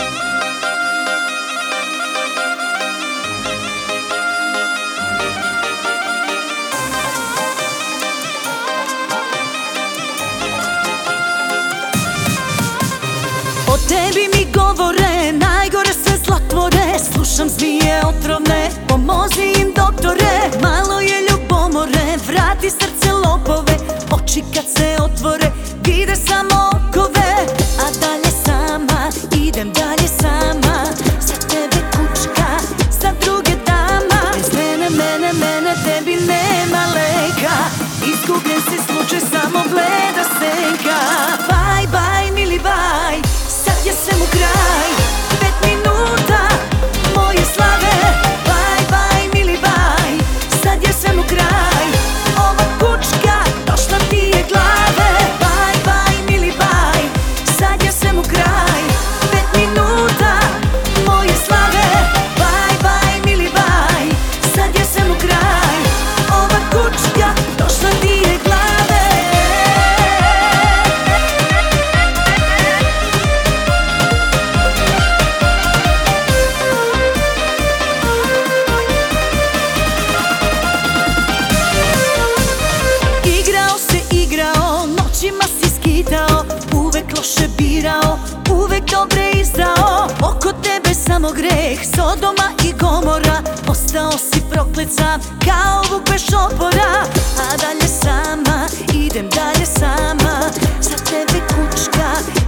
O tebi mi govore najgore sve zlotvore. Slušam zmije otrovne, pomozi im doktore. Malo je ljubomore, vrati srce lopove. Oči kad se otvore, vide samo okove. A dalje sama, idem dalje sama. Za tebe kučka, za druge dama. Bez mene, tebi nema leka. Izgubljen si slučaj, samo gleda senka. Bye, bye, mili, bye. Sad je svemu kraj, 5 minuta moje slave. Bye, bye, mili, bye. Sad je svemu kraj, ova kučka došla ti je glave. Bye, bye, mili, bye. Sad je svemu kraj, 5 minuta moje slave. Bye, bye, mili, bye. Sad je svemu kraj, ova kučka došla ti je glave. Noćima si skitao, uvek loše birao, uvek dobre izdao. Oko tebe samo greh, Sodoma i Gomora. Ostao si proklet sam, kao vuk bez šopora. A dalje sama, idem dalje sama. Za tebe kučka,